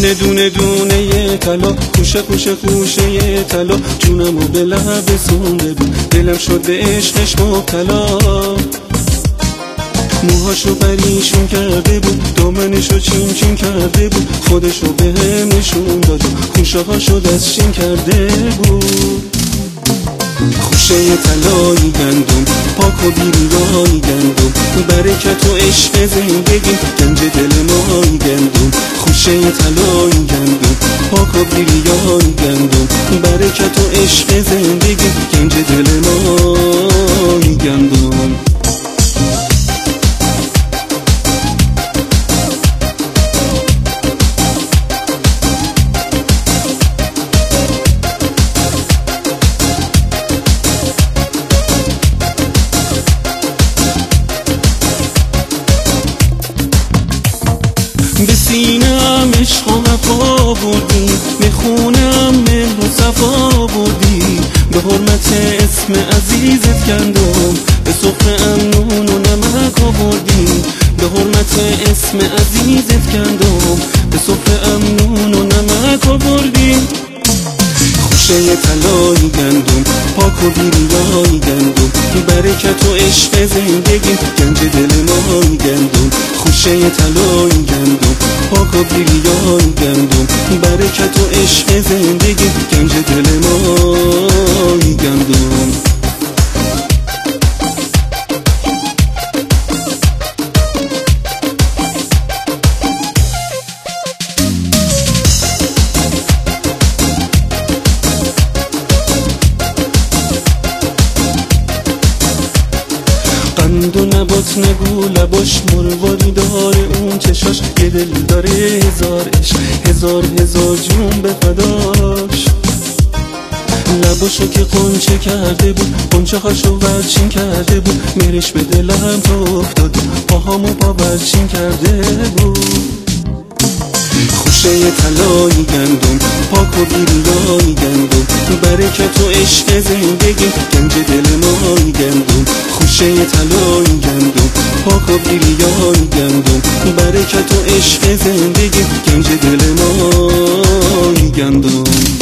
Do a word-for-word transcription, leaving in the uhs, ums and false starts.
دونه دونه دونه ی طلا، خوشه خوشه خوشه ی طلا، جونمو به لب رسونده بود، دلم شد به عشقش مبتلا. موهاشو پریشون کرده بود، دامنشو چین چین کرده بود، خودشو به هم نشون داد و خوشه هاشو دستچین کرده بود. خوشه طلایی گندم، پاک و بیروایی گندم، برکت و عشق زندگی گنج دل مایی گندم. خوشه طلایی گندم، پاک و بیروایی گندم، برکت و عشق زندگی گنج دل مایی گندم. به سینم عشق و وفا بردی، به خونم مهر و صفا بردی، به حرمت اسم عزیزت گندم، به سفره‌ام نون و نمک آوردی، به حرمت اسم عزیزت گندم، به سفره‌ام نون و نمک آوردی. خوشه طلایی گندم، پاک و بیروایی گندم، برکت و عشق زندگی گنج دل مایی گندم. خوشه طلایی گندم، پاک و بیروایی گندم، برکت و عشق زندگی گنج دل مایی گندم. قند و نبات نگو لباش، مرواری داره اون چشاش، یه دل داره هزار عشق، هزار هزار جون به فداش. لباشو که قنچه کرده بود، قنچه هاشو ورچین کرده بود، میرش به دلم تو افتاد، پاهامو پا ورچین کرده بود. خوشه طلایی گندم، پاک و بیروایی گندم، برکت و عشق زندگی گنج دل مایی گندم. خوشه طلایی گندم، پاک و بیروایی گندم، برکت و عشق زندگی گنج دل مایی گندم.